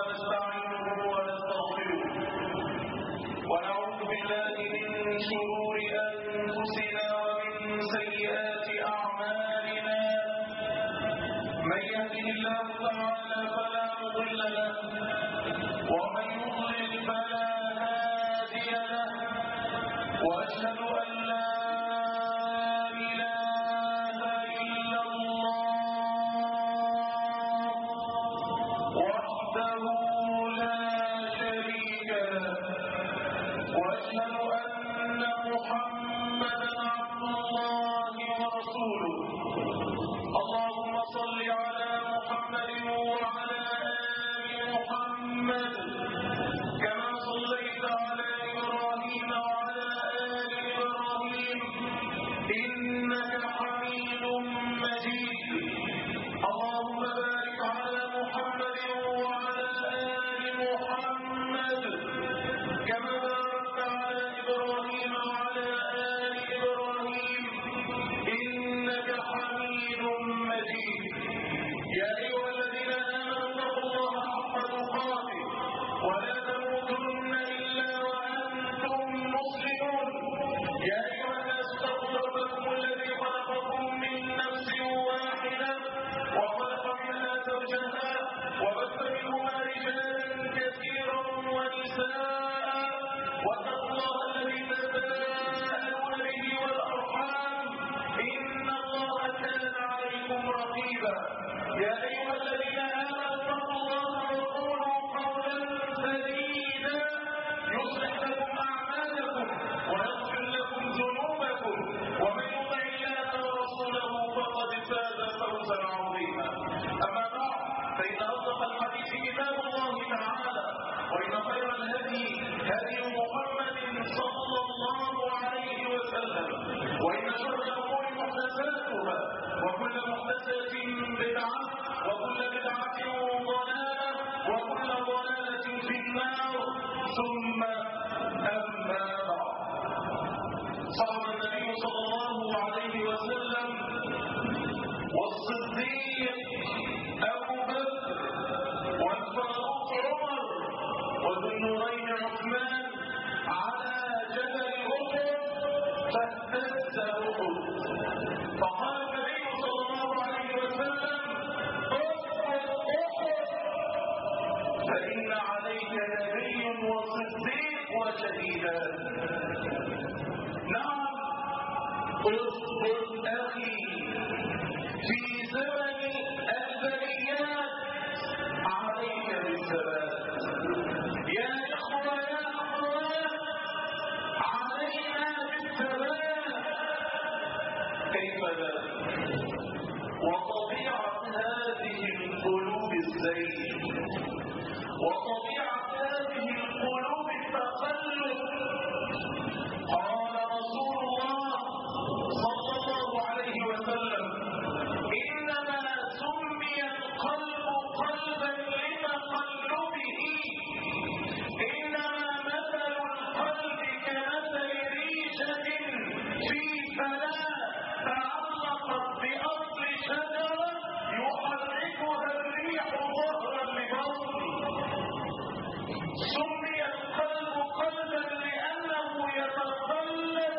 ونستعينه ونستغفره ونعوذ بالله من شرور أنفسنا ومن سيئات أعمالنا من يهده الله تعالى فلا مضل له ومن يضلل فلا هادي له وأشهد أن لا إله إلا الله وحده لا شريك له وأشهد أن محمدا عبد الله ورسوله اللهم صل على محمد وعلى آل محمد كما صليت على إبراهيم وعلى آل إبراهيم إنك حميد مجيد اللهم بارك على محمد وعلى آل محمد كما باركت على إبراهيم وعلى آل إبراهيم إنك حميد مجيد يا أيها الذين آمنوا اتقوا الله حق تقاته ولا تموتن إلا وأنتم مسلمون يا أيها الناس اتقوا ربكم الذي خلقكم من نفس واحدة وخلق منها زوجها وبث منهما رجالا كثيرا ونساء واتقوا الله الذي تساءلون به والأرحام إن الله كان عليكم رقيبا يا أيها الذين آمنوا اتقوا الله وقولوا قولا سديدا يصلح لكم أعمالكم ويغفر لكم ذنوبكم ومن يطع الله ورسوله فقد فاز فوزا عظيما أما بعد فإن أصدق الحديث كتاب الله تعالى وإن خير الهدي هدي محمد صلى الله عليه وسلم وإن شر الأمور محدثاتها وكل محدثة بدعة وكل بدعة ضلالة وكل ضلالة في النار ثم أما بعد صار النبي صلى الله عليه وسلم والصديق أبو بكر والفاروق عمر وذو النورين عثمان على جبل أحد فاهتز أحد فقال النبي صلى الله عليه وسلم اصبر أحد فإن عليك نبي وصديق وشهيدان نعم اصبر أخي في زمن البليات عليك بالثبات يا إخوة يا أخوات علينا بالثبات كيف لا وطبيعة هذه القلوب الزيغ وطبيعة هذه القلوب التقلب قال رسول الله صلى الله عليه وسلم إنما سمي القلب قلبا لتقلبه إنما مثل القلب كمثل ريشة في فلاة تعلقت بأصل شجرة يحركها الريح ظهرا لبطن سمي القلب قلبا لأنه يتقلب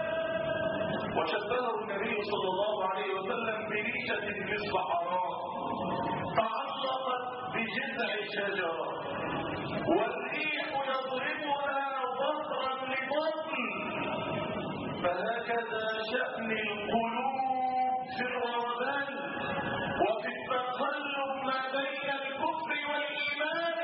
وشبهه النبي صلى الله عليه وسلم بريشة في الصحراء تعلقت بجذع شجرة والريح يضربها ظهرا لبطن فهكذا شأن القلوب في الروضان وفي التقلب ما بين الكفر والإيمان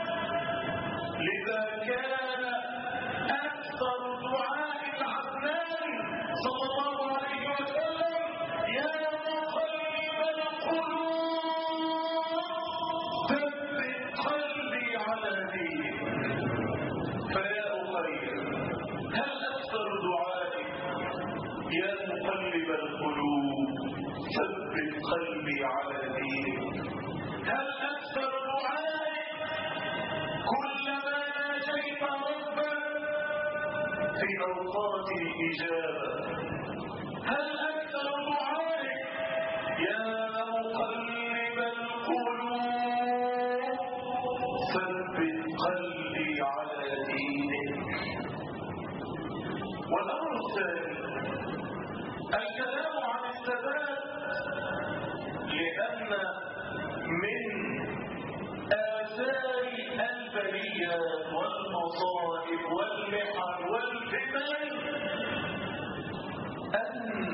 لذا كان أكثر دعاء العدنان صلى الله عليه وسلم يا مقلب القلوب ثبت قلبي على دينك فيا أخي هل أكثر دعائك يا مقلب القلوب ثبت قلبي على دينك هل أكثر دعائك كلما ناجيت ربك في أوقات الإجابة هل أكثر دعائك يا مقلب القلوب البليات والمصائب والمحن والفتن أن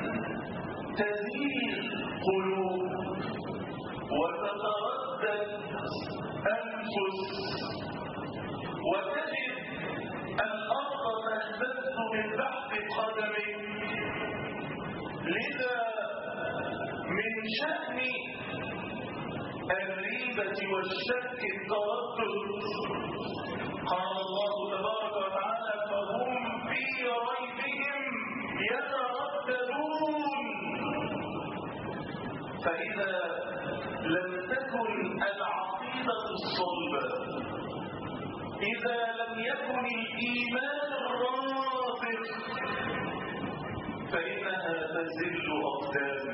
تزيل قلوب وتتردد أنفس وتجد الأرض تهتز من تحت قدمك. لذا من شأن الريبة والشك التردد. قال الله تبارك وتعالى فهم في ريبهم يترددون. فإذا لم تكن العقيدة الصلبة، إذا لم يكن الإيمان الراسخ، فإنها تزل أقدام.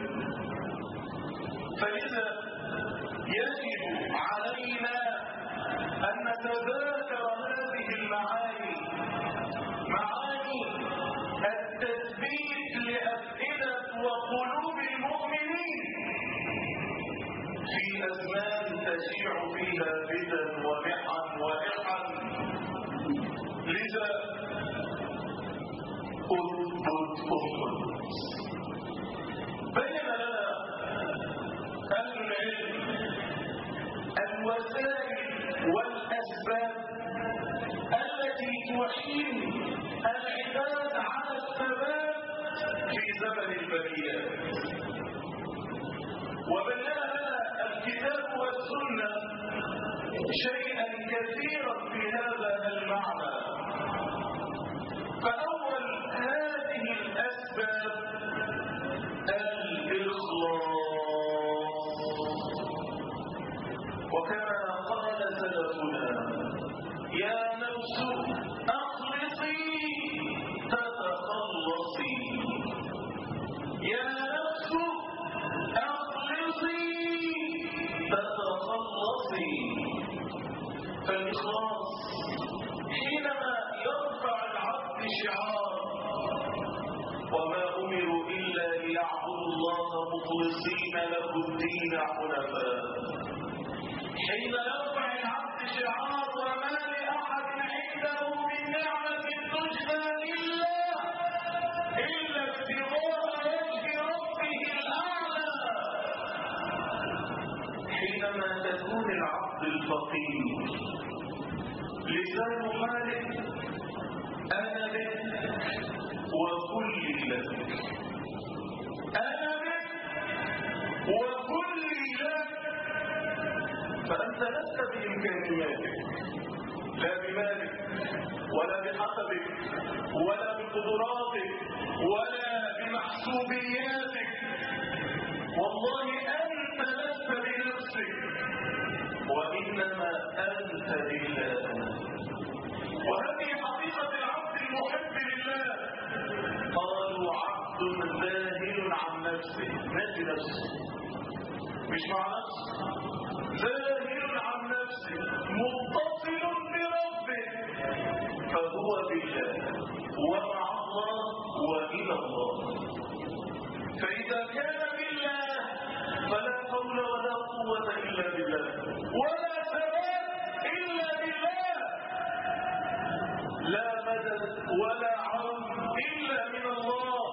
فلذا يجب علينا أن نتذاكر هذه المعاني، معاني التثبيت لأفئدة وقلوب المؤمنين في أزمان تشيع فيها فتن ومحن وإحن. لذا أثبت بين لنا أهل العلم الوسائل والأسباب التي تعين العباد على الثبات في زمن البليات. وبين لنا الكتاب والسنة شيئا كثيرا في هذا المعنى. فأول هذه الأسباب الإخلاص. وكما قال سلفنا يا نفس أخلصي تتخلصي، يا نفس أخلصي تتخلصي. فالإخلاص حينما يرفع العبد شعار وما أمروا إلا ليعبدوا الله مخلصين له الدين حنفاء، حين يرفع العبد شعار وما لأحد عنده من نعمة تجزى إلا ابتغاء وجه ربه الأعلى، حينما تكون العبد الفقير لسان مالك أنا بك وكل لك، أنا بك وكل لك. فأنت لست بإمكانياتك لا بمالك ولا بحسبك ولا بقدراتك ولا بمحسوبياتك. والله أنت لست بنفسك وإنما أنت لله. وهذه حقيقة العبد المحب لله. قالوا عبد ذاهل عن نفسه، ناسي نفسه، مش مع نفسه، ذاهل عن نفسه متصل بربه، فهو بالله ومع الله وإلى الله. فإذا كان بالله فلا حول ولا قوة إلا بالله ولا ثبات إلا بالله، لا مدد ولا عون إلا من الله.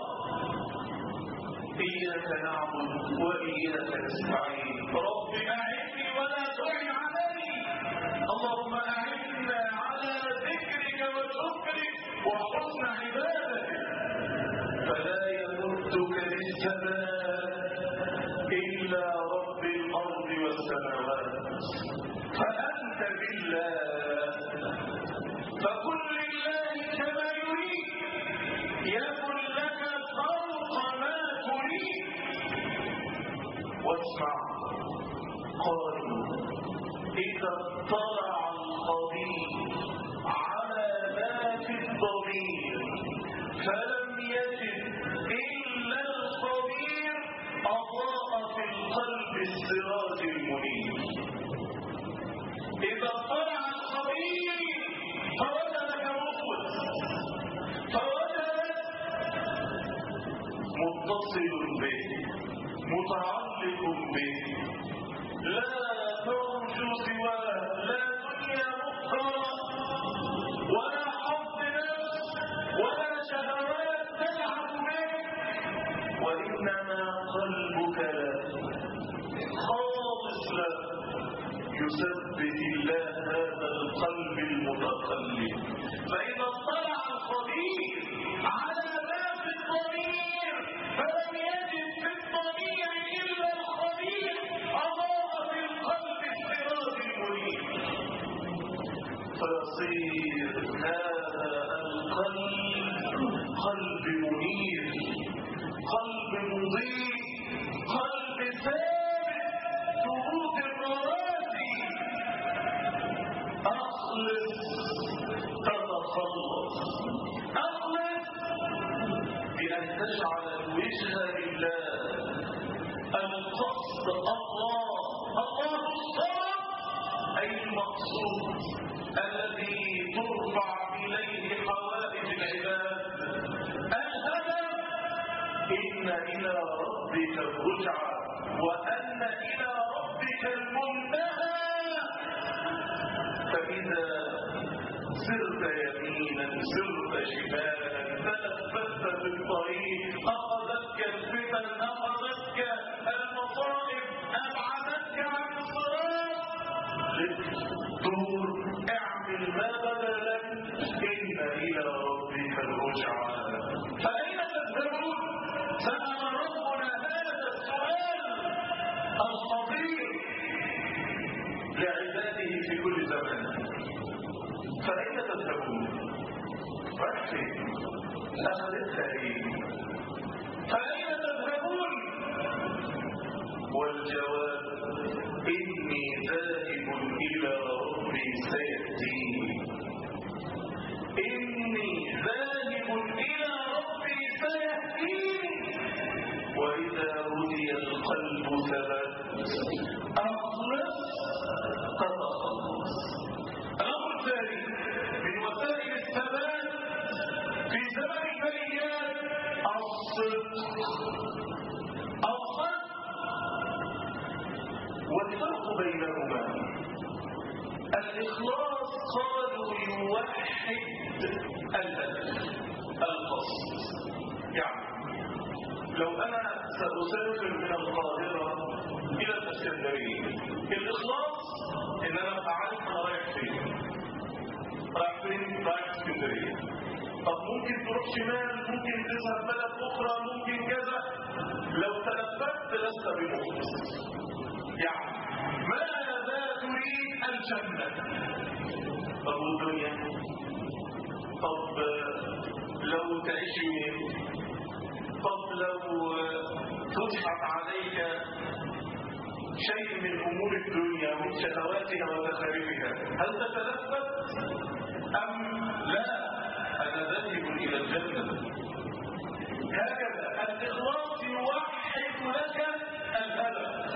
إياك نعبد وإياك نستعين. رب أعني ولا تعن علي. اللهم أعنا على ذكرك وشكرك وحسن عبادتك. فلا يمدك للثبات إلا رب الأرض والسماوات. فأنت بالله، فكن لله كما يريد، يكن لك فوق ما تريد. واسمع، قالوا إذا اطلع الخبير على ذات الضمير فلم يجد إلا الخبير أضاء في القلب السراج المنير. إذا اطلع الخبير فوجدك مخلص، فوجدك متصل به متعلق به، لا ترجو سواه، لا دنيا أخرى فيصير هذا القلب قلب منير، قلب مضيء، قلب ثابت، ثبوت الرواسي. أخلص تتخلص، أخلص بأن تجعل الوجه لله، القصد الله، الله الصمد أي المقصود الذي ترفع إليه حوائج العباد. الهدف إن إلى ربك الرجعى وأن إلى ربك المنتهى. فإذا سرت يمينا سرت شمالا تلفت في الطريق، أخذتك الفتن، أخذتك المصائب، أبعدتك عن الصراط، دور اعمل ما بدا لك، إن إلى ربك الرجعى. فأين تذهبون؟ سأل ربنا هذا السؤال الخطير لعباده في كل زمان. فأين تذهبون؟ رحتي أخذتها إيه؟ فأين تذهبون؟ والجواب إني ذاهب إلى ربي سيهديني، إني ذاهب إلى ربي سيهديني. وإذا هدي القلب ثبت، أخلص تتخلص. الأمر الثاني من وسائل الثبات في زمن البليات الصدق. والفرق بينهما الإخلاص قالوا يوحد الهدف القصد. يعني لو أنا سأسافر من القاهرة إلى الإسكندرية، الإخلاص إن أنا أعرف أنا رايح فين. رايح فين؟ رايح اسكندرية. طب ممكن تروح شمال، ممكن تذهب بلد أخرى، ممكن كذا. لو تلفت لست بمخلص. يعني ماذا تريد؟ الجنة. طب والدنيا؟ طب لو تعيش يومين؟ طب لو تضحك عليك شيء من أمور الدنيا ومن شهواتها وزخارفها، هل تتلفت أم لا؟ أنا ذاهب إلى الجنة. هكذا الإخلاص يوحد لك الهدف،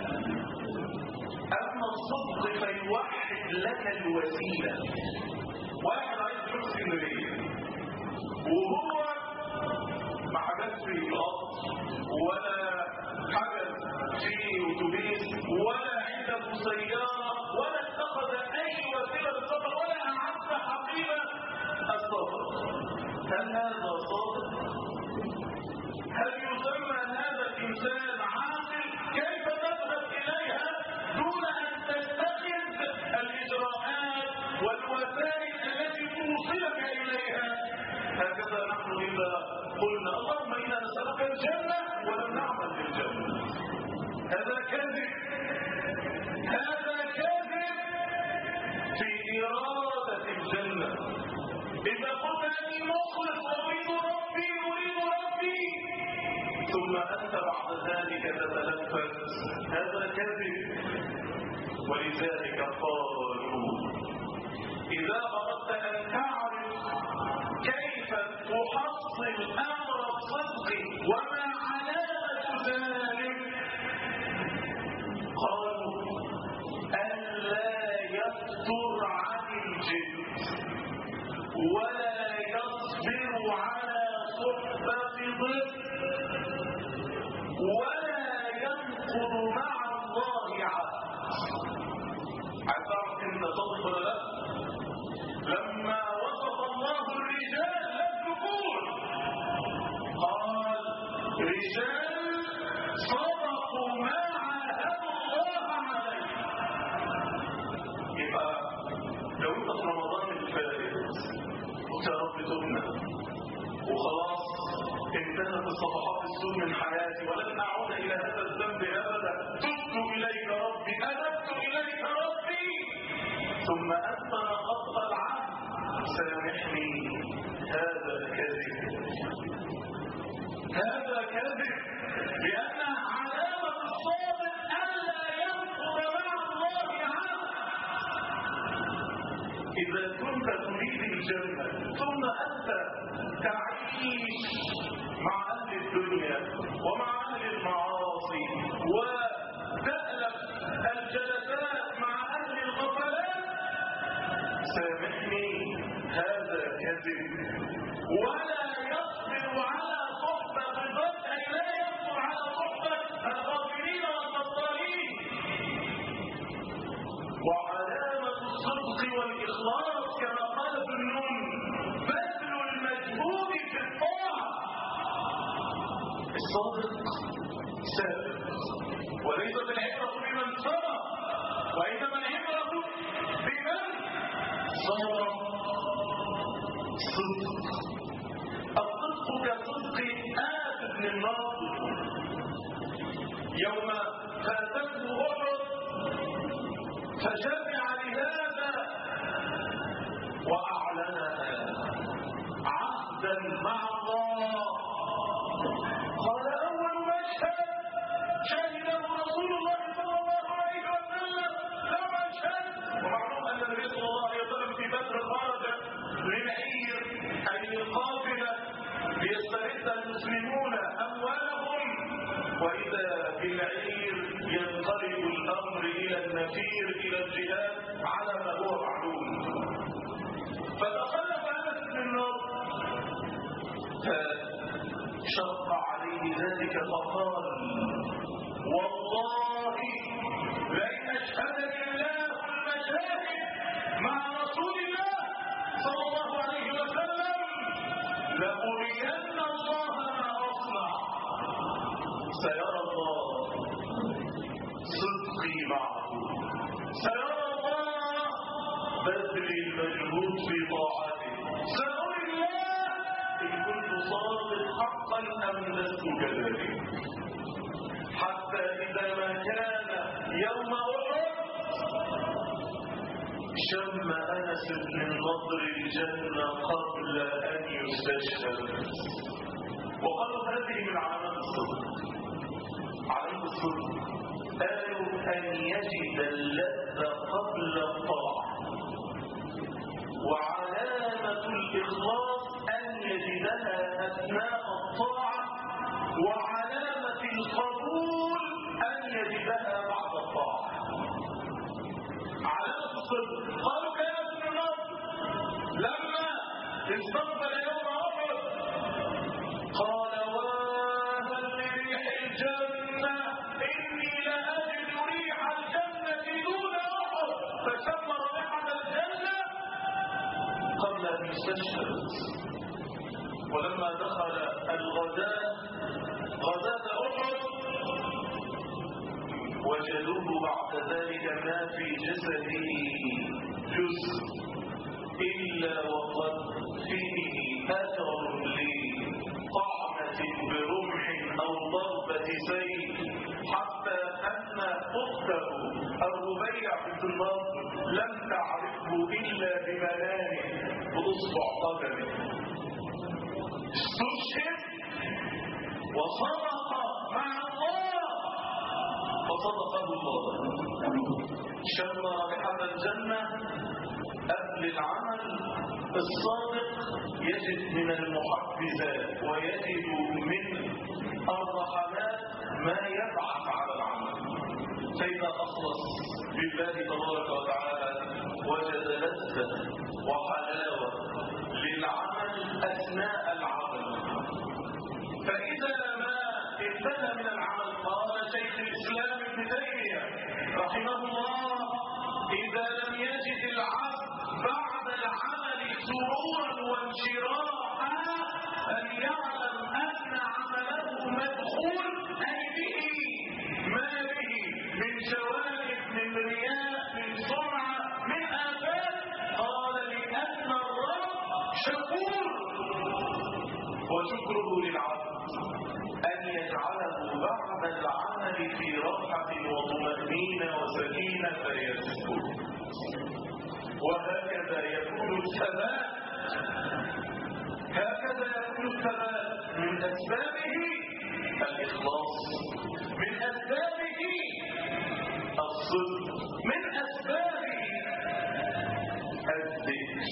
أما الصدق فيوحد لك الوسيلة. واحد عايز يروح اسكندرية وهو ما حجزش في قطر ولا حجز في أتوبيس ولا عنده سيارة ولا اتخذ أي وسيلة للسفر ولا أعد حقيبة السفر، هل هذا صادق؟ هل يسمى هذا الإنسان عاقل؟ كيف تذهب إليها دون أن تتخذ الإجراءات والوسائل التي توصلك إليها؟ هكذا نحن إذا قلنا اللهم إنا نسألك الجنة ولم نعمل للجنة، هذا كذب، هذا كذب في إرادة الجنة. إذا قلت أني مخلص أريد ربي أريد ربي ثم أنت بعد ذلك تتلفت، هذا كذب. ولذلك قالوا إذا أردت أن تعرف كيف تحصل أمر الصدق وما علامة ذلك، قالوا ألا يفتر عن الجد ولا يصبر على صحبة ضد ولا ينقض مع الله عهد. عارف انت صدق ولا لا؟ لما وصف الله الرجال للذكور قال رجال صدقوا ما عاهدوا الله عليه. يبقى لو انت في رمضان الفائت قلت يا رب تبنا وخلاص انتهت الصفحات السوء من حياتي ولن اعود الى هذا الذنب ابدا، تبت اليك ربي، انبت اليك ربي، ثم انت نقضت سامحني هذا كذب، هذا كذب، لأن علامة الصادق ألا ينقض مع الله عهد. إذا كنت تريد الجنة ثم أنت تعيش مع أهل الدنيا ومع أهل المعاصي وتألف الجلسات مع أهل الغفلات، سامحني هذا كذب. ولا يصبر على صحبة الرد، أي لا يصبر على صحبة الغافلين والبطالين. وعلامة الصدق والإخلاص كما قال ابن النون بذل المجهود في الطاعة. الصادق سابق، وليست العبرة بمن سبق، وإنما العبرة بمن صدق. صدق، الصدق كصدق آت بن النضر يوم فاتته أحد فجمع لهذا وأعلنها عهدا مع الله. قال أول مشهد شهده رسول الله صلى الله عليه وسلم لما شهد. ومعلوم أن النبي صلى الله عليه وسلم في بدر خرج للعير أي للقافلة ليسترد المسلمون أموالهم، وإذا بالعير ينقلب الأمر إلى النفير إلى الجهاد على ما هو معلوم. فتخلف أنس بن النضر فشق عليه ذلك فقال والله لئن أشهدني الله المشاهد مع رسول الله صلى الله عليه وسلم لأرين الله ما أصنع. سيرى الله صدقي معه، سيرى الله بذل المجهود في طاعته، سأرى الله إن كنت صادق حقا أم لست كذلك. حتى إذا ما كان يوم أحد شم أنس بن النضر الجنة قبل أن يستشهد. وقالوا هذه من علامات الصدق. علامة الصدق قالوا أن يجد اللذة قبل الطاعة، وعلامة الإخلاص أن يجدها أثناء الطاعة، وعلامة القبول أن يجدها بعد الطاعة. علامة الصدق قالوا كأنس بن النضر لما استقبل يوم أحد قال واهل لريح الجنة إني لأجد ريح الجنة دون أحد، فشم رائحة الجنة قبل أن يستشهد. ولما دخل الغداء غداة أحد وجدوه بعد ذلك ما في جسده جزء إلا وقد فيه أثر لطعنة برمح أو ضربة سيف، حتى أن أخته الربيع بنت النضر لم تعرفه إلا بمنامه بأصبع قدمه. استشهد وصدق مع الله فصدقه الله. شم رائحة الجنة قبل العمل. الصادق يجد من المحفزات ويجد من الرحمات ما يبعث على العمل، فإذا أخلص بالله تبارك وتعالى وجد لذة وحلاوة للعمل أثناء العمل. فإذا ما انتهى من العمل قال شيخ الإسلام ابن تيمية رحمه الله إذا لم يجد العبد بعد العمل سرورا وانشراحا فليعلم أن عمله مدخول، أي به ما به من شوائب من رياء من سمعة من آفات. قال لأن الرب شكور، وشكره للعبد أن يجعله بعد العمل في راحة وطمأنينة وسكينة فيسكت. وهكذا يكون الثبات هكذا يكون الثبات. من أسبابه الإخلاص، من أسبابه الصدق، من أسبابه الذكر.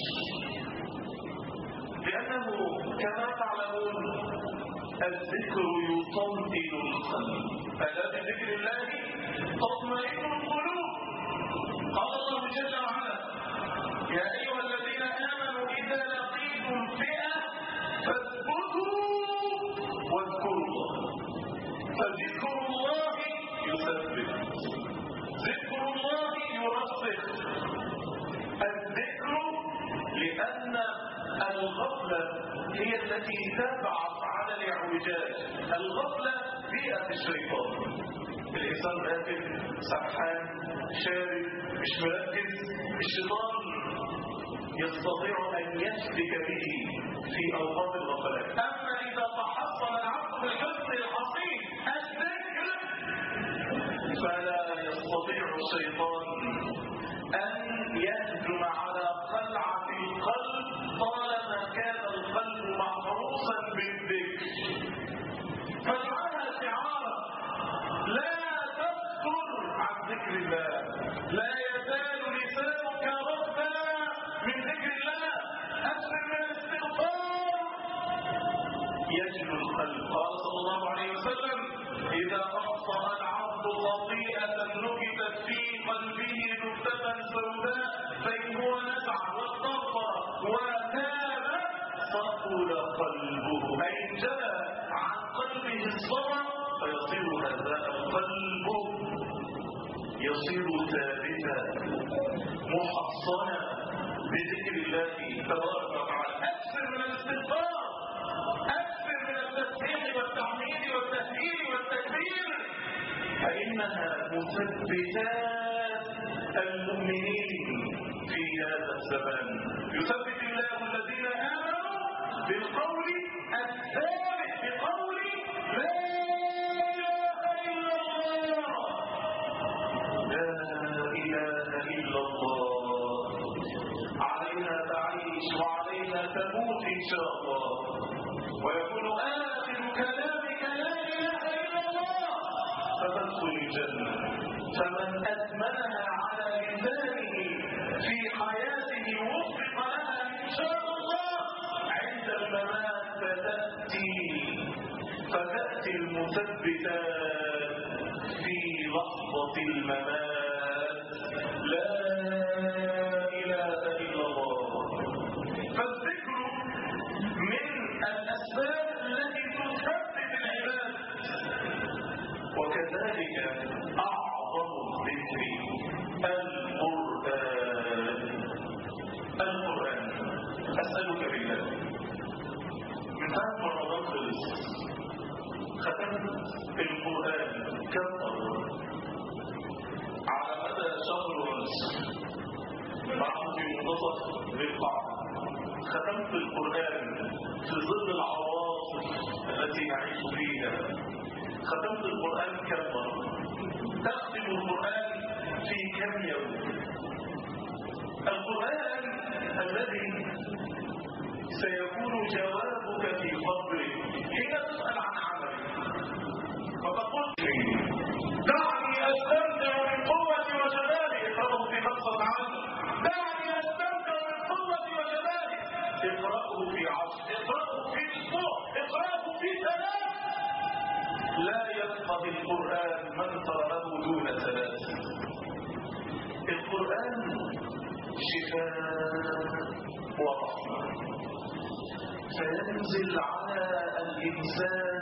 لأنه كما تعلمون الذكر يطمئن القلب. ألا بذكر الله تطمئن القلوب. قال الله جل وعلا: يا أيها الذين آمنوا إذا لقيتم فئة فاثبتوا واذكروا الله. فذكر الله يثبت، ذكر الله يرسخ. الذكر لأن الغفلة هي التي تبعث على الاعوجاج. الغفلة بيئة الشيطان. الإنسان راكب سرحان شارد مش مركز، الشيطان يستطيع أن يسلك به في أوقات الغفلات. أما إذا تحصل العبد بالحسن الحصين الذكر فلا يستطيع الشيطان أن يهجم على قلعة القلب طالما كان القلب محروسا بالذكر. فاجعلها شعارا، لا تذكر عن ذكر الله، لا يزال لسانك ربا من ذكر الله. أكثر من الاستغفار يجلو القلب. قال صلى الله عليه وسلم: إذا أخطأ العبد خطيئة نكتت في قلبه نكتة سوداء فإن هو نزع واستغفر وتاب صقل قلبه، أي انجلى عن قلبه الصبر فيصير هذا القلب يصير ثابتا محصنا بذكر الله تبارك وتعالى. أكثر من الاستغفار، أكثر من التسبيح والتحميد والتهليل والتكبير، فإنها مثبتات المؤمنين في هذا الزمان. يثبت الله الذين آمنوا بالقول الثابت، بقول لا إله إلا الله. لا إله إلا الله عليها تعيش وعليها تموت إن شاء الله، ويكون آخر كلامك لا إله إلا الله فتدخل الجنة. فمن أتمنها على لسانه في حياته وفق لها إن شاء الله عند الممات فتأتي المثبتات في لحظة الممات. لا إله إلا الله. فالذكر من الأسباب التي تثبت العباد. وكذلك أعظم الذكر القرآن. أسألك بالله، من بعد رمضان خلص ختمت القرآن كم مرة على مدى شهر ونصف؟ بعد في منتصف ذي القعدة ختمت القرآن في ظل العواصف التي نعيش فيها. ختمت القرآن كم مرة؟ تختم القرآن في كم يوم؟ القرآن الذي سيكون جوابك في قبرك حين تسأل عن عملك فتقول: دعني أستمتع من قوة وجلالي. اقرأه في 15 دعني أستمتع من قوة وجلالي. اقرأه في 10، اقرأه في أسبوع، اقرأه في 3. لا يفقه القرآن من تراه دون 3. القرآن شفاء ورحمة، فينزل على الإنسان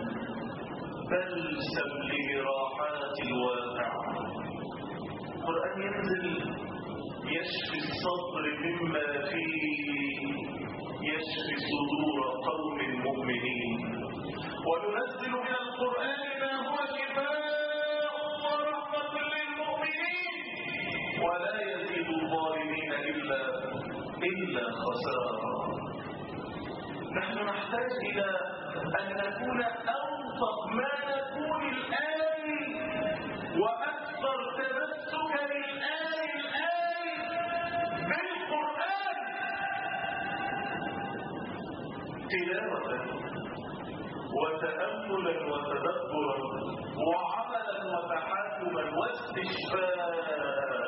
بلسم لراحات الواقع. القرآن ينزل يشفي الصدر مما فيه، يشفي صدور قوم مؤمنين. وننزل من القرآن ما هو شفاء ورحمة للمؤمنين، ولا يزيد الظالمين إلا خسارة. نحن نحتاج إلى أن نكون أوفق ما نكون الآن وأكثر تمسكا الآن بالقرآن. تلاوة وتأملا وتدبرا وعملا وتحاكما واستشفاء.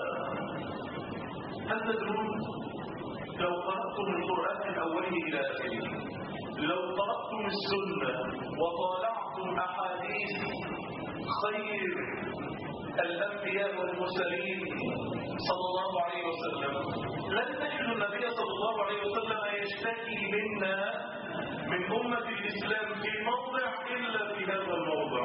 هل تدرون لو قرأتم القرآن من أوله إلى آخره، لو قرأتم السنة وطالعتم أحاديث خير الأنبياء والمرسلين صلى الله عليه وسلم، لن تجد النبي صلى الله عليه وسلم يشتكي منا من أمة الإسلام في موضع إلا في هذا الموضع.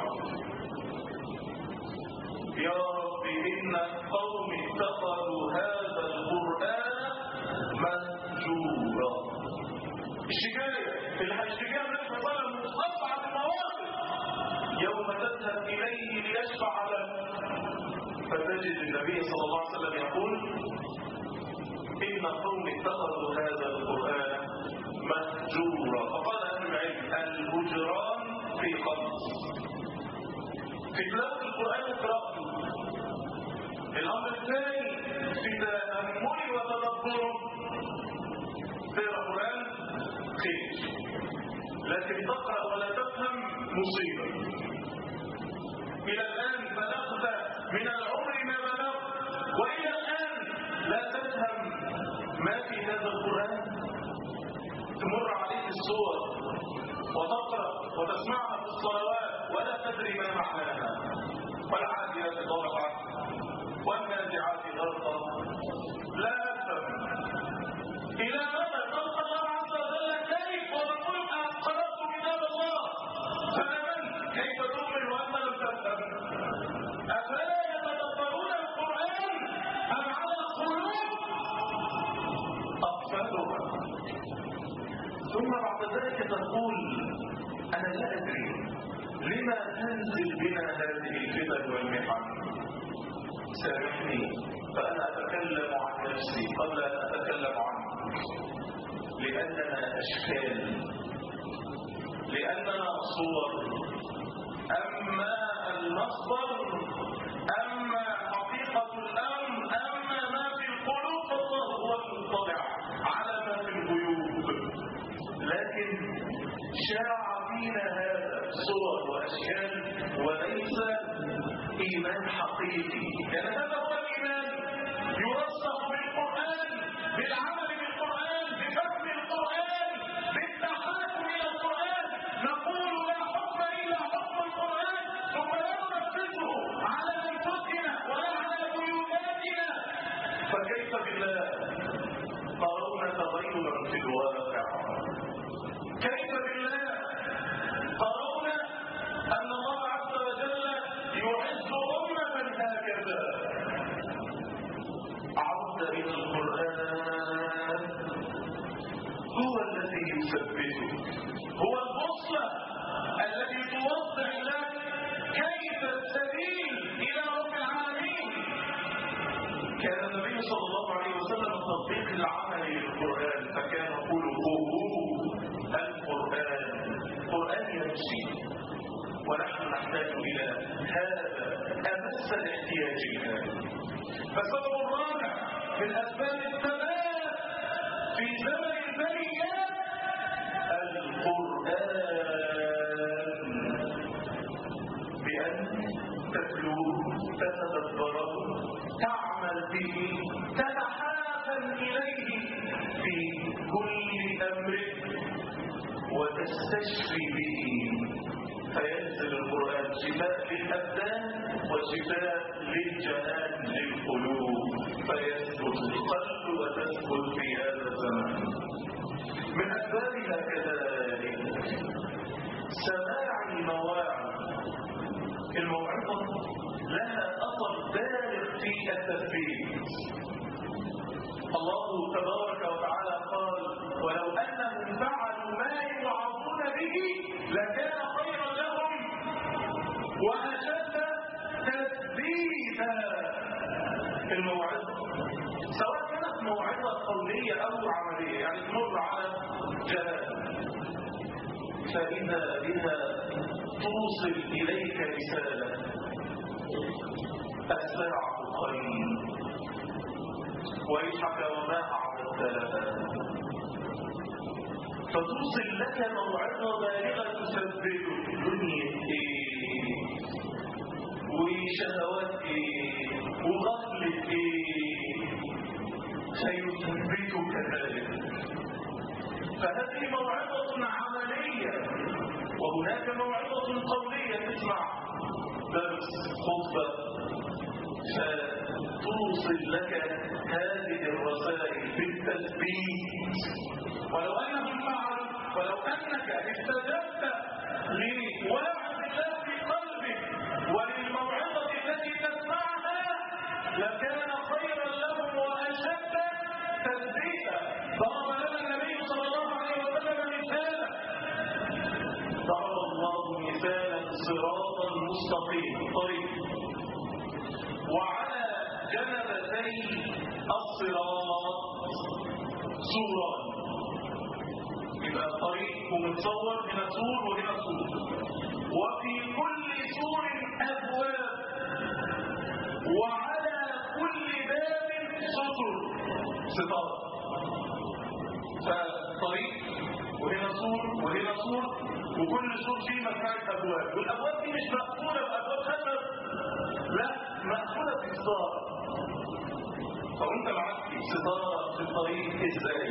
يا رب إن قوم اتخذوا هذا القرآن مهجورا. الشكاية اللي هيشتكيها من الفضل من أصعب المواقف يوم تذهب إليه ليشفع لك، فتجد النبي صلى الله عليه وسلم يقول إن قوم اتخذوا هذا القرآن مهجورا. فقال أهل العلم الهجران في خمس: في تلاوة القرآن اقرأته، الأمر الثاني في تأمل وتدبر، تقرأ القرآن خير، لكن تقرأ ولا تفهم مصيبة. إلى الآن بلغت من العمر ما بلغت وإلى الآن لا تفهم ما في هذا القرآن. تمر عليك الصور وتقرأ وتسمعها في الصلوات ولا تدري ما معناها. والعاديات ضبحا والنازعات غرقا، لا أفهم إلى متى تلقى الله عز وجل كيف وتقول قرأت كتاب الله فآمنت، كيف تؤمن وأنت لم تفهم؟ أفلا يتدبرون القرآن أم على القلوب أقفالها؟ ثم بعد ذلك تقول أنا لا أدري لما تنزل بنا هذه الفتن والمحن. سامحني فأنا أتكلم عن نفسي قبل أن أتكلم عنك، لأننا أشكال، لأننا صور. أما المصدر، أما حقيقة الأمر، أما ما في القلوب فالله هو المطلع على ما في الغيوب. لكن شاع فينا هذا صور وأشكال وليس إيمان حقيقي. لأن هذا هو الإيمان يرسخ بالقرآن، بالعمل بالقرآن، بفهم القرآن، بالتحاكم إلى القرآن. نقول لا حكم إلا حكم القرآن، ثم لا ننفذه على أنفسنا ولا على بيوتاتنا. فكيف بالله ترون تغيرا في الواقع؟ كيف بالله ترون أن الله عز وجل يعز أمة هكذا؟ عود إلى القرآن، هو الذي يثبته، هو البوصلة التي توضح لك كيف السبيل إلى رب العالمين. كان النبي صلى الله عليه وسلم التطبيق العملي للقرآن، فكان يقول القرآن يمشي، ونحن نحتاج إلى هذا أمس الاحتياج الآن. فالسبب الرابع من أسباب الثبات في زمن البليات القرآن، بأن تتلوه، تتدبره، تعمل به، تتحاكم إليه في كل أمر وتستشفي به. فينزل القرآن شفاء للأبدان وشفاء للجنان للقلوب، فيثبت القلب وتثبت في هذا الزمان. من أسبابها كذلك سماع المواعظ. الموعظة لها أثر بالغ في التثبيت. الله تبارك وتعالى قال ولو أنهم فعلوا ما يوعظون به لكان خيرا لهم وأشد تثبيتا. الموعظة سواء كانت موعظة قولية أو عملية، يعني تمر على جهاد، فإذا بها توصل إليك رسالة: الساعة قريب، ويحك وما أعددت لها. فتوصل لك موعظة بالغة تثبته. دنيا ايه وشهوات ايه وغفلة ايه سيثبتك ذلك. فهذه موعظة عملية، وهناك موعظة قولية تسمع درس خطبة فتوصل لك هذه الرسائل بالتثبيت. ولو أنهم فعلوا، ولو أنك استجبت لوعظ الله في قلبك وللموعظة التي تسمعها لكان خيرا لهم وأشد تثبيتا. ضرب لنا النبي صلى الله عليه وسلم مثالا، ضرب الله مثالا صراطا مستقيما طريق، وعلى جنبتي الصراط سوران. يبقى الطريق ومتصور هنا سور وهنا سور، وفي كل سور أبواب، وعلى كل باب سطر ستار. فالطريق وهنا سور وهنا سور، وكل سور فيه مجموعة أبواب، والأبواب دي مش مقفولة بأبواب خشب، لا مقفولة بستارة. فأنت معاك ستارة في الطريق إزاي؟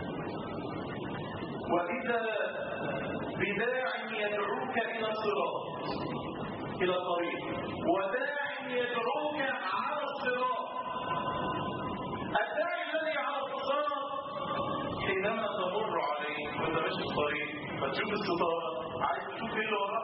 وإذا بداع يدعوك إلى الصراط، إلى الطريق، وداع يدعوك على الصراط. الداعي الذي على الصراط حينما تمر عليه وانت ماشي في الطريق فتشوف الستارة عايز تشوف ايه اللي وراك،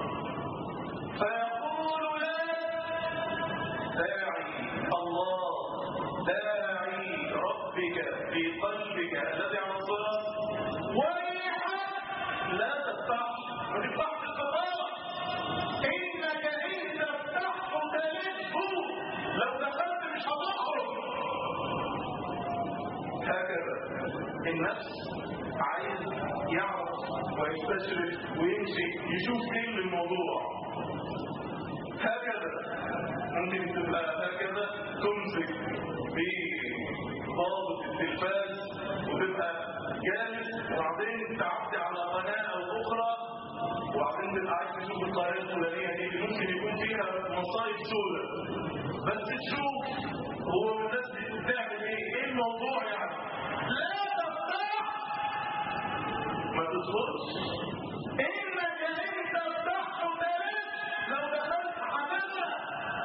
فيقول لك داعي الله، داعي ربك في قلبك الذي على الصراط، ويحك لا تفتح، ما تفتحش الستارة، انك ان تفتحه تلفه، لو دخلت مش هتخرج. هكذا النفس عايز يعرف ويستشرف ويمشي يشوف ايه الموضوع. هكذا ممكن تبقى هكذا تمسك بضابط التلفاز وتبقى جالس، وبعدين تعدي على قناة او اخرى، وبعدين تبقى عايز تشوف القناة الفلانية دي اللي ممكن يكون فيها مصايب سوداء، بس تشوف هو الناس بتعمل ايه الموضوع يعني. لا تفتح، ما تدخلش، انك انت تفتح تلف، لو دخلت هتغرق.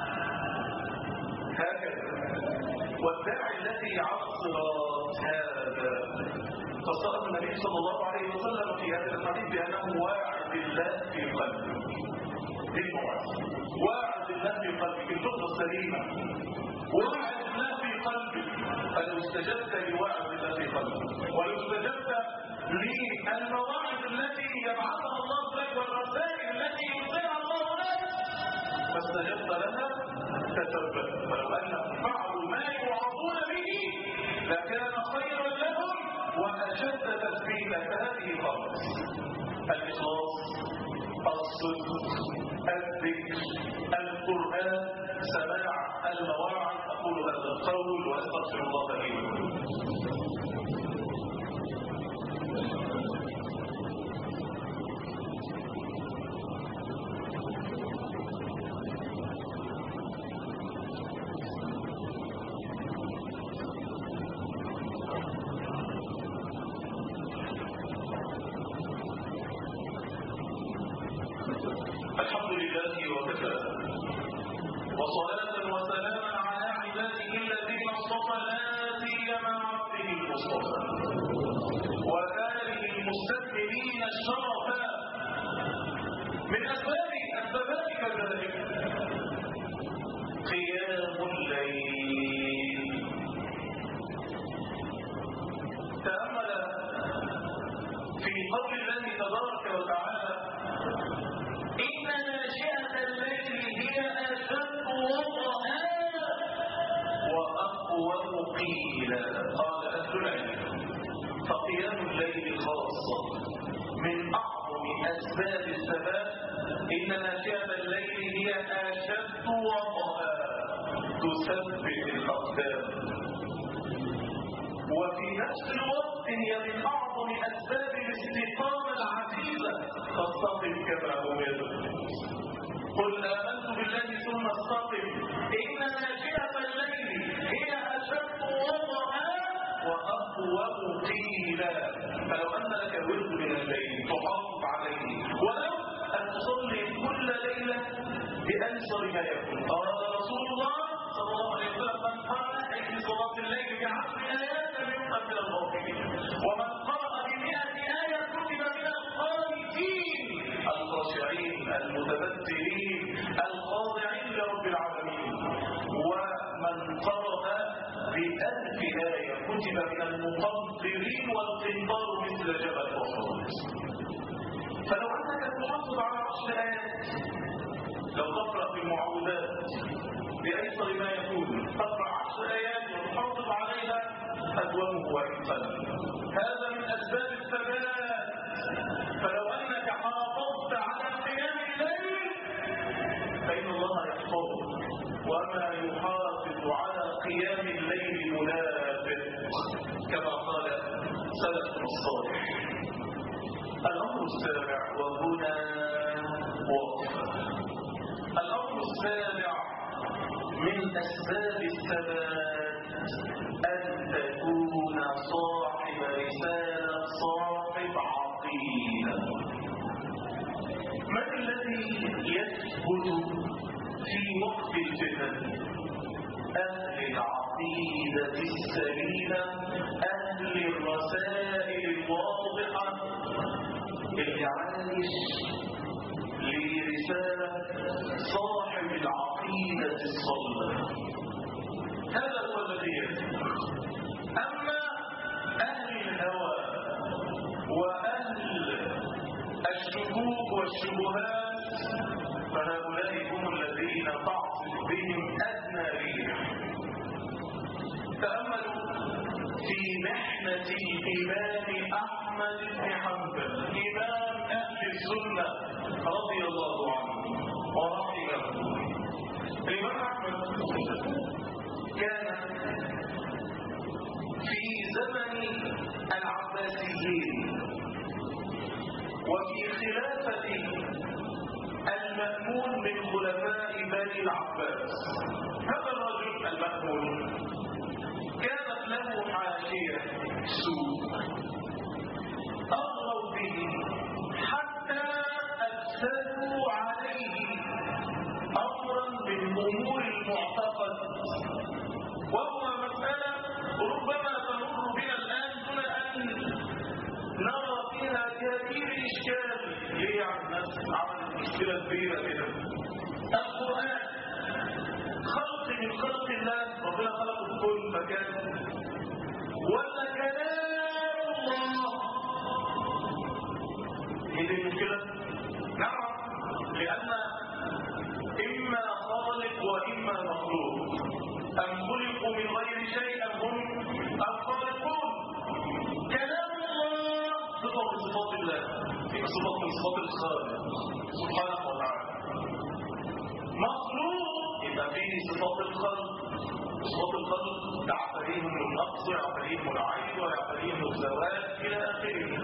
هكذا والداعي الذي على الصراط هذا فصار النبي صلى الله عليه وسلم في هذا الحديث بأنه واعظ الله في قلبك. دي الموعظة، واعظ الله في قلبك الفطرة السليمة، واعظ الله في قلبك. فلو استجبت لواعظ الله في قلبك، ولو استجبت للمواعظ التي يبعثها الله لك والرسائل التي يرسلها الله لك فاستجبت لها تثبت. ولو انهم فعلوا ما يوعظون به لكان خيرا لهم واشد تثبيتا. فهذه خمس: الاخلاص، الصدق، الذكر، القران، سماع المواعظ. اقول هذا القول واستغفر الله لي ولكم. الحمد لله وكفى، وصلاة وسلاما على عباده الذين اصطفى، لا سيما عبده المصطفى وآله المستكملين الشرفا. من أسباب ذلك قيام الليل. تأمل في قول الله تبارك وتعالى: إن ناشئة الليل هي أشد وطئا وأقوم قيلا. قال أهل العلم: فقيام الليل خاصة من أعظم أسباب الثبات. إن ناشئة الليل هي أشد وطئا تثبت الأقدام. وفي نفس الوقت هي من أعظم أسباب الاستقامة العزيزة. فاستقم كما أمرت. قل آمنت بالله ثم استقم إن ناشئة الليل هي أشد وطئا وأقوم قيلا. فلو أن لك الورد من الليل تحافظ عليه ولو أن تصلي كل ليلة بأنصر ما يكون. قال رسول الله صلى الله عليه وسلم من قرأ في صلاة الليل ب10 آيات لم يكتب من الغافلين ومن قرأ ب100 آية كتب من القانتين الخاشعين المتبتلين الخاضعين لرب العالمين. ومن قرأ ب1000 آية كتب من المقنطرين والقنطار مثل جبل أحد. فلو أنك تحافظ على 10 آيات، لو تقرأ في المعوذات بأيسر ما يكون تقرأ 10 آيات وتحافظ عليها أدومه وإنسان. هذا من أسباب الثبات. فلو أنك حافظت على قيام الليل فإن الله يحفظك. وما يحافظ على قيام الليل منافق كما قال سلفنا الصالح. الأمر السابع وهنا وقفة. الأمر السابع من أسباب الثبات أن تكون صاحب رسالة صاحب عقيدة. من الذي يثبت في وقت الفتن؟ أهل العقيدة السليمة، أهل الرسائل الواضحة، اللي عايش لرسالة صاحب العقيدة الصلبة. هذا هو الذي يثبت. أما أهل الهوى وأهل الشكوك والشبهات فهؤلاء هم الذين تعصف بهم أدنى ريح. تأملوا في محنة الإمام أحمد بن حنبل إمام أهل السنة رضي الله عنه ورحمه. الإمام أحمد كان في زمن العباسيين وفي خلافة المأمون من خلفاء بني العباس. هذا الرجل المأمون كانت له حاشية سوء أغروا به حتى أفسدوا عليه أمرا من أمور المعتقد، وهو مسألة ربما تمر بنا الآن دون أن نرى فيها كثير إشكال. ليه عن الناس عملت مشكلة كبيرة كده؟ القرآن خلق من خلق الله، ربنا خلق الكل مكان، ولا كلام الله؟ هي دي المشكلة؟ نعم، لأن إما خالق وإما مخلوق. أم خلقوا من غير شيء أم هم الخالقون. كلام الله صفة من صفات الله، هي صفة من صفات الخالق سبحانه وتعالى. مخلوق يبقى فيه صفات الخلق. صفات الخلق يعتريهم النقص ويعتريهم العيب ويعتريهم الزوال إلى آخره.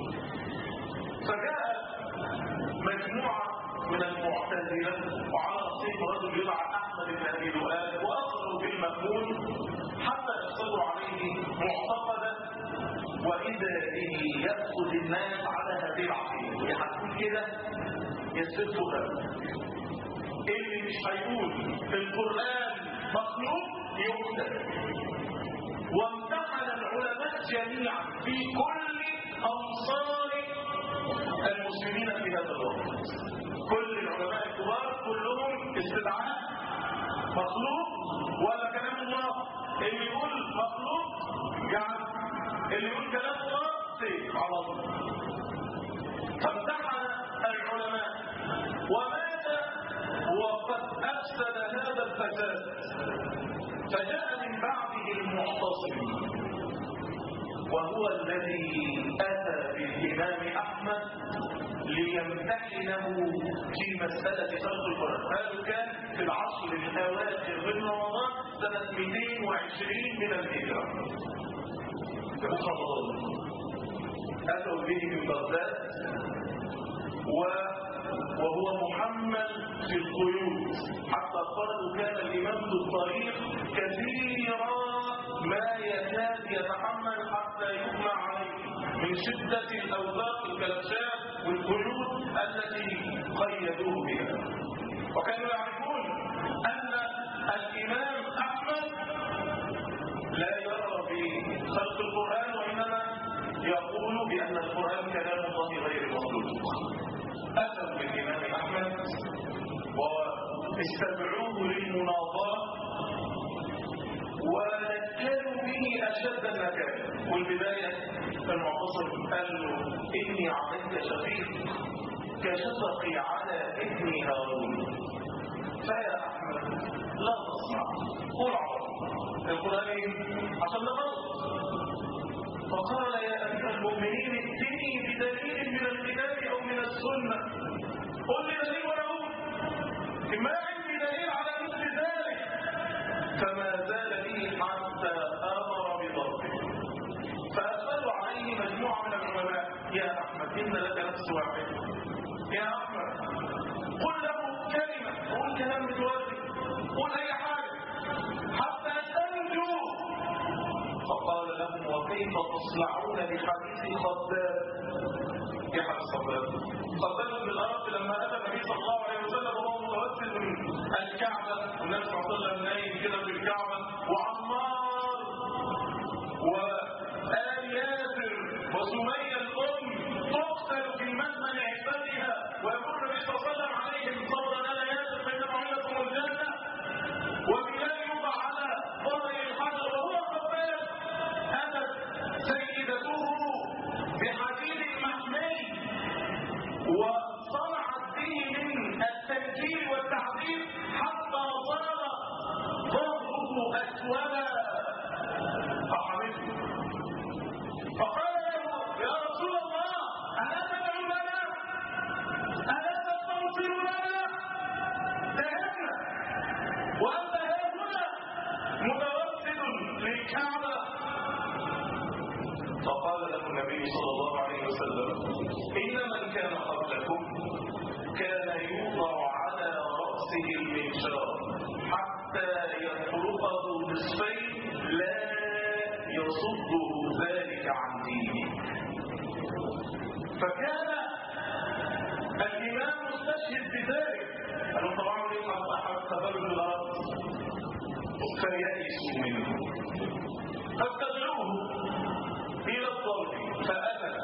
فجاء مجموعة من المعتزلة وعلى رأسهم رجل يدعى أحمد بن أبي دؤاد وأخذوا بالمأمون حتى يفسدوا عليه معتقدا، وإذا به يأخذ الناس على هذه العقيدة. يحكون كده يسفها. اللي مش هيقول في القرآن مخلوق يقتل. وامتحن العلماء جميعا في كل أمصار المسلمين في هذا الوقت. كل العلماء الكبار كلهم استدعاء مخلوق ولا كلام الله. اللي يقول مخلوق يعني اللي يقول كلام الله سيف على الله. فامتحن العلماء ومات وقد أفسد هذا الفساد. فجاء من بعده المعتصم وهو الذي أتى بالإمام أحمد ليمتحنه في مسألة خلق القرآن. هذا كان في العصر الأواخر من رمضان سنة 220 من الهجرة. في رمضان. أتوا به من بغداد وهو محمل في القيود، حتى قالوا كان الإمام في الطريق كثيرا ما يكاد يتحمل حتى يغمى عليه من شدة الأوزاق الكلبشات والقيود التي قيدوه بها. وكانوا يعرفون أن الإمام أحمد لا يرى بخلق القرآن، وإنما يقول بأن القرآن كلام الله غير مخلوق. أتوا بالإمام أحمد واستدعوه للمناظرة ونكلوا به أشد النكال. والبداية المعتصم قال له إني عليك شفيق كشفقي على ابن هارون، فيا أحمد لا تصنع، قل عرض القرآن عشان نغلط. فقال يا أمير المؤمنين ائتني بدليل من الكتاب أو من السنة، قل لي دليل ولا أقول، ما عندي دليل على مثل ذلك. فما زال به حتى آمر بضربه. فأسألوا عليه مجموعة من العلماء: يا أحمد إن لك نفس واحد، يا أحمد قل له كلمة، قل كلام متوازي، قل أي حاجة حتى تنجو. فقال لهم: وكيف تصنعون بحديث خباب؟ يا حديث خباب؟ خباب بن الأرض لما أتى النبي صلى الله عليه وسلم وهو متوسل من الكعبة، والنبي صلى الله عليه وسلم نايم كده في الكعبة، وعمار وآل ياسر وسمية الأم تقتل في مدمن عفتها، ويقول النبي صلى الله عليه وسلم عليهم: صبرا آل ياسر فإن موعدكم الجنة، وبلال يوضع على ظهر الحجر وهو خباب. أتت سيدته بحديد محمي وصنعت به من التنكيل والتعذيب حتى صار ظهره أسودا، فحمله. فقال له: يا رسول الله ألا تدعو لنا؟ ألا تستغفر لنا؟ ذهبنا وأنت هنا متوسل للكعبة. فقال له النبي صلى الله عليه وسلم: إن من كان قبلكم كان يوضع على رأسه المنشار حتى يفرقه نصفين لا يصده ذلك عن دينه. فكان الإمام مستشهد بذلك. قالوا: طبعا ليه أحد خبر من الأرض؟ فيأسوا منه فابتدعوه إلى الضرب، فأتى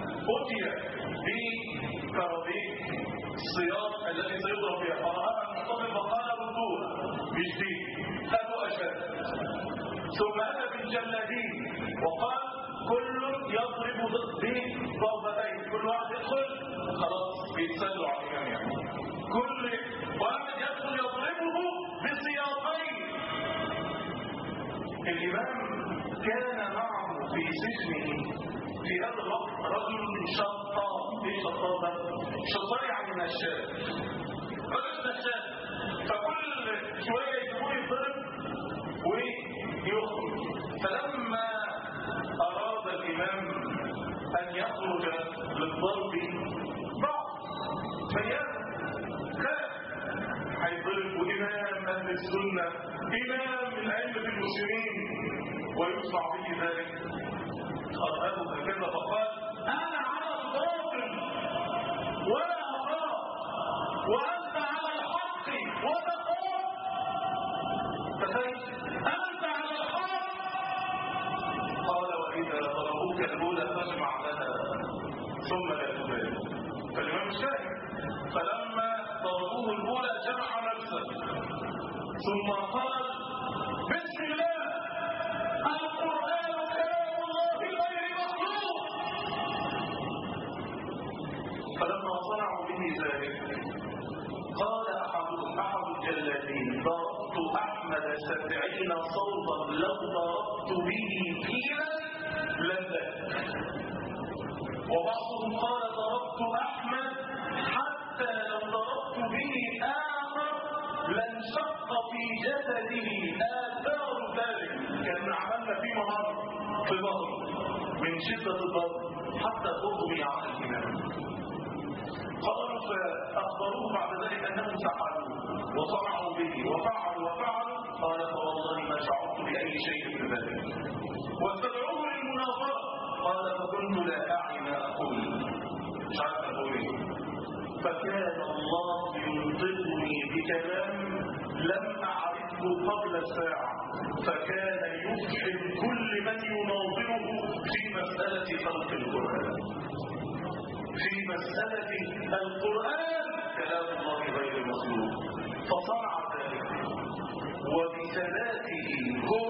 بكرابيك الصياط الذي سيضرب بها، فرآها المعتصم فقال: ردوها مش دي، أتوا أشد. ثم أتى بالجلادين وقال: كل يضرب بضربتين، كل واحد يدخل خلاص بيتسلوا على الإمام، يعني كل واحد يدخل يضربه بسياطين. الإمام كان معه في سجنه في هذا الوقت رجل شطار. ايه شطار ده؟ شطار يعني نشال، رجل نشال. فكل شويه يجيبوه يضرب ويخرج. فلما اراد الامام ان يخرج للضرب ضعف فيا خاف هيضرب، وامام اهل السنه، امام من ائمه المسلمين، ويدفع به ذلك. أرهبه هكذا فقال: أنا على الباطل ولا أخاف، وأنت على الحق وتخاف. فكيف أنت على الحق؟ قال: وإذا ضربوك الأولى فاجمع لها ثم لا تبالي. فالإمام مش فاهم. فلما ضربوه الأولى جمع نفسه ثم قال: بسم الله، القرآن كلام الله غير مخلوق. فلما صنعوا به ذلك قال أحد الجلادين: ضربت أحمد 70 صوتا لو ضربت به كيلا لذك. وبعضهم قال: ضربت أحمد حتى لو ضربت به آخر لانشق في جسده آثار ذلك، كان عملنا فيه مهار في ظهره. من شدة الضرب حتى أغمي على الإمام. قالوا فأخبروه بعد ذلك أنهم سحروا وصنعوا به وفعلوا قال فوالله ما شعرت بأي شيء من ذلك. واستدعوه للمناظرة قال فكنت لا أعي ما أقول، مش عارف أقول إيه. فكان الله ينطقني بكلام لم أعرفه قبل الساعة، فكان يفحم كل من يناظره في مسألة خلق القرآن. في مسألة القرآن كلام الله غير المخلوق، فصنع ذلك وبثباته هو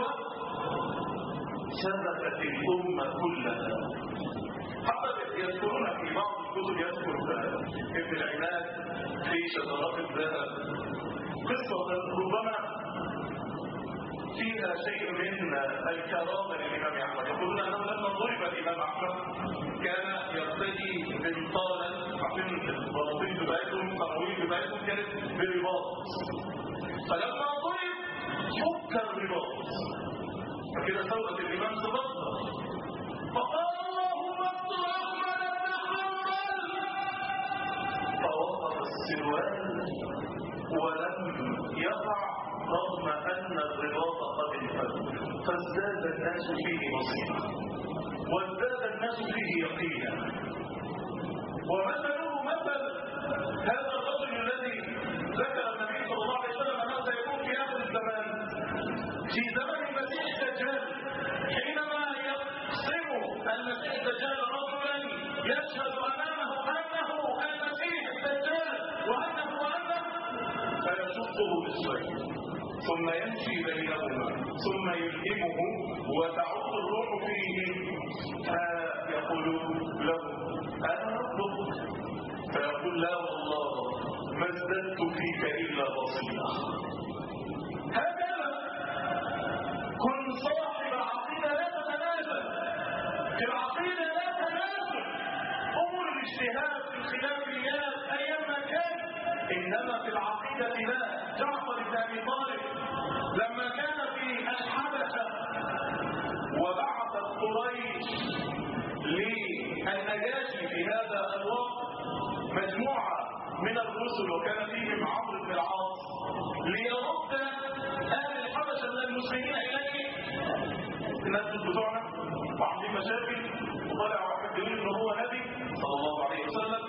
ثبتت الأمة كلها. حتى يذكرون في بعض الكتب، يذكر ابن العماد في شجرات الذهب قصة ربما فيها شيء من الكرامة للإمام أحمد. يقولون أنه لما ضرب الإمام أحمد كان يرتدي بنطالا، عشان البلاطين بتاعتهم القراويل بتاعتهم كانت برباط، فلما ضرب فك الرباط فكده سوقت الإمام سبطها، فقال اللهم اقتل أحمد بن حنبل، فوقف السروال ولم يقع رغم أن الرباط قد انفك، فازداد الناس فيه بصيرا وازداد الناس فيه يقينا. ومثله مثل هذا الرجل الذي ذكر النبي صلى الله عليه وسلم أنه سيكون في آخر الزمان، في زمن المسيح الدجال، حينما يقسم المسيح الدجال رجلا يشهد أمامه أنه المسيح الدجال وأنه فيشقه بالسيف ثم يمشي بينهما ثم يلهمه وتعود الروح فيه، فيقول له أنا ربك، فيقول لا والله ما ازددت فيك إلا بصيرا. هكذا كن صاحب عقيدة لا تتنازل، في العقيدة لا تنازل، أمور الاجتهاد في الخلافيات أيما كان، إنما في العقيدة لا. جعفر بن أبي طالب لما كان في الحبشة وبعثت قريش للنجاشي في هذا الوقت مجموعة من الرسل وكان فيهم عمرو بن العاص ليرد أهل الحبشة من المسلمين إليه، الناس بتوعنا وعاملين مشاكل وطلع واحد يقول إنه هو نبي صلى الله عليه وسلم،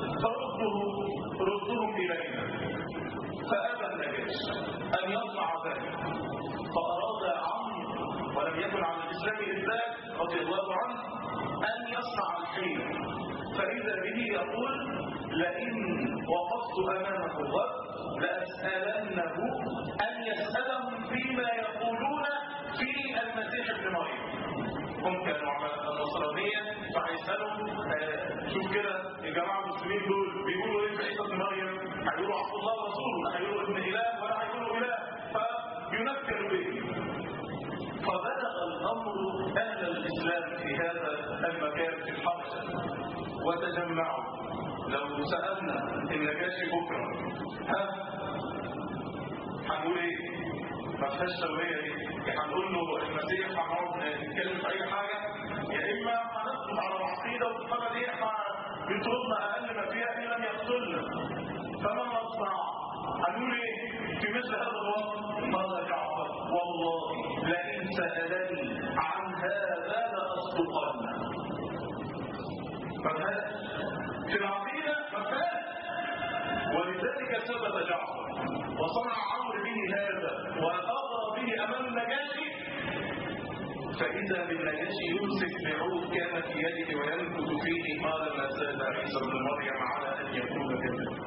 فردهم إلينا. فأبى النجاشي أن يصنع ذلك، فأراد عمرو ولم يكن على الإسلام إذ رضي الله عنه أن يصنع الحيلة، فإذا به يقول لئن وقفت أمامه الغد لأسألنه أن يسألهم فيما يقولون في المسيح ابن مريم. هم كانوا على النصرانية فهيسألوا شوف كده الجماعة المسلمين دول بيقولوا ايه في عيسى ابن مريم، هيقولوا عبد الله ورسوله، هيقولوا ابن إله ولا هيقولوا إله، فينكروا به. فبلغ الأمر أهل الإسلام في هذا المكان في الحبشة وتجمعوا. لو سألنا النجاشي بكرة هنقول ايه؟ ما فيهاش تولية دي، هنقول له المسيح هنقعد نتكلم في أي حاجة، يا إما هنثبت على العقيدة والصلاة دي بيطردنا أقل ما فيها إن لم يقتلنا، فما نصنع؟ هنقول ايه؟ في مثل هذا الوقت قال جعفر والله لئن سألني عن هذا لأصدقن. فهذا في العقيدة فهذا، ولذلك ثبت جعفر وصنع عمرو به هذا وأغرى به أمام النجاشي، فإذا بالنجاشي يمسك بعود كان في يده وينفذ فيه قال ما زاد عيسى بن مريم على أن يكون كذا.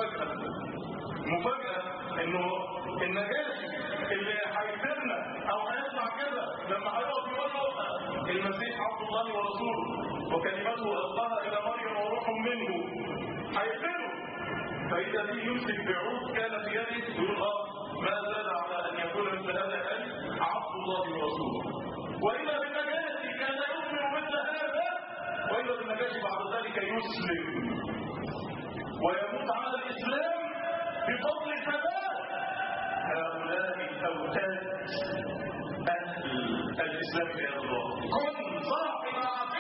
مفاجأة إنه النجاشي اللي هيفرنا أو هيطلع كذا لما هيقف يقول له المسيح عبد الله ورسوله وكلمته ألقاها إلى مريم وروح منه هيفرنا، فإذا به يمسك بعود كان في يده يقول ما زاد على أن يكون مثل هذا عبد الله ورسوله. وإذا بالنجاشي كان يؤمن مثل هذا، وإذا بالنجاشي بعد ذلك يسلم ويموت على الإسلام بفضل ثبات هؤلاء الأوتاد أهل الإسلام في هذا الوقت. كن صاحب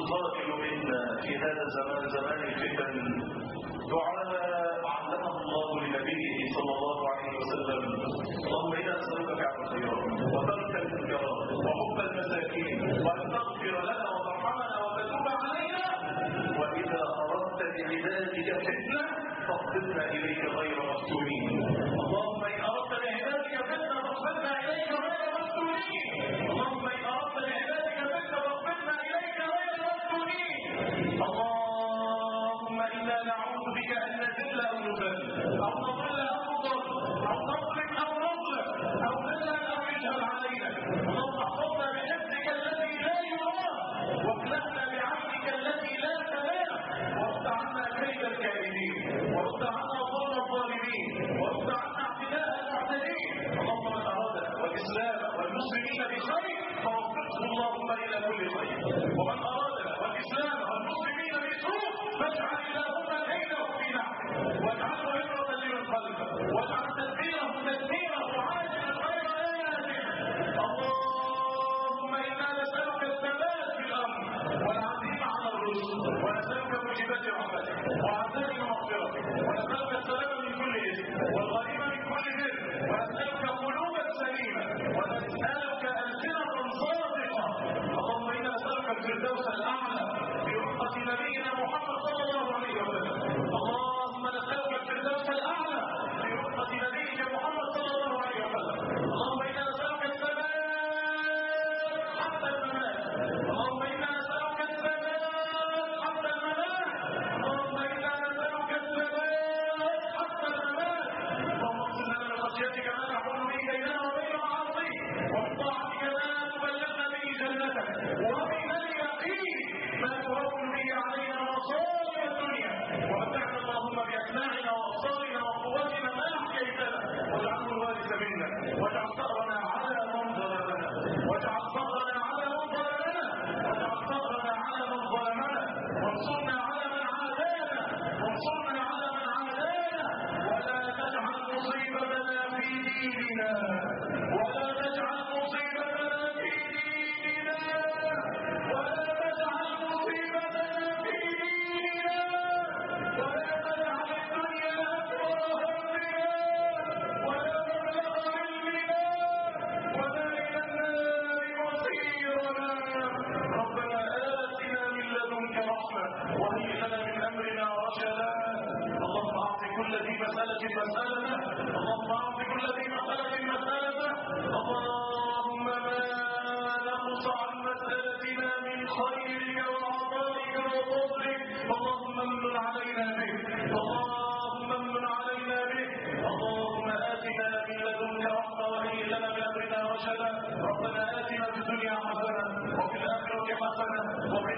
القائل منا في هذا الزمان زمان الفتن دعاء علمه الله لنبيه صلى الله عليه وسلم: اللهم انا نسالك فعل الخيرات وترك المنكرات وحب المساكين وان تغفر لنا وترحمنا وتتوب علينا، واذا اردت بعبادك فتنه فاقبضنا اليك غير مفتونين. اللهم ان اردت بعبادك فتنه فاقبضنا اليك غير مفتونين. اللهم ان اردت بعبادك فتنه فاقبضنا اليك غير مفتونين. اللهم انا نعوذ بك ان نذل او نذل او نضل او نضل او نظلم او نظلم او نجهل او يجهل علينا. اللهم احفظنا بحفظك الذي لا يرام واكلفنا بعينك التي لا تنام، وارد عنا كيد الكائدين، وارد عنا ظلم الظالمين، وارد عنا اعتداء المعتدين. اللهم من اراد والاسلام والمسلمين بخير فوفقه اللهم الى كل خير، ومن ارادنا والاسلام والمسلمين بسوء فاجعل اللهم كيده في نحره واجعله عبره لمن خلفه واجعل تدبيره تدميره عاجلا غير آجل. اللهم انا نسالك الثبات في الامر والعزيمه على الرشد، ونسالك موجبات رحمتك وعزائم مغفرتك، ونسالك السلام من كل اثم والغنيمه من كل بر، ونسالك قلوبا سليمه، ونسالك السنه صادقه. اللهم انا نسالك الفردوس الاعلى برحمه نبينا محمد صلى الله عليه وسلم. اللهم نسالك الفردوس الاعلى برحمه نبيك محمد صلى الله عليه وسلم. اللهم انا نسالك الثبات حتى الممات. اللهم انا نسالك الثبات حتى الممات. اللهم انا نسالك الثبات حتى الممات. اللهم اغفر لنا من خشيتك ما تحول به بيننا وبين معاصيك، ومن طاعتك ما تبلغنا به جنتك، ومن اليقين ما تهون به علينا مصائب الدنيا، ومتعنا اللهم باسماعنا وابصارنا وقوتنا ما احييتنا، واجعله الوارث منا، واجعل ثارنا على من ظلمنا، واجعل ثارنا على من ظلمنا، واجعل ثارنا على من ظلمنا، وانصرنا على من عادانا، وانصرنا على من عادانا، ولا تجعل مصيبتنا في ديننا، ولا تجعل مصيبتنا في ديننا، ولا تجعل مصيبتنا في ديننا، ولا تجعل الدنيا أكبر همنا ولا مبلغ علمنا ولا إلى النار مصيرنا. ربنا آتنا من لدنك رحمة وهيئ لنا من أمرنا رشدا. اللهم أعط كل ذي مسألة مسألته، اللهم أعط كل ذي مسألة مسألته. اللهم ما نقص عن مسألتنا من خيرك وعطائك وفضلك اللهم امن علينا به، اللهم امن علينا به. اللهم آتنا من لدنك رحمة وهيئ لنا من أمرنا رشدا. ربنا آتنا في الدنيا حسنة وفي الآخرة حسنة وقنا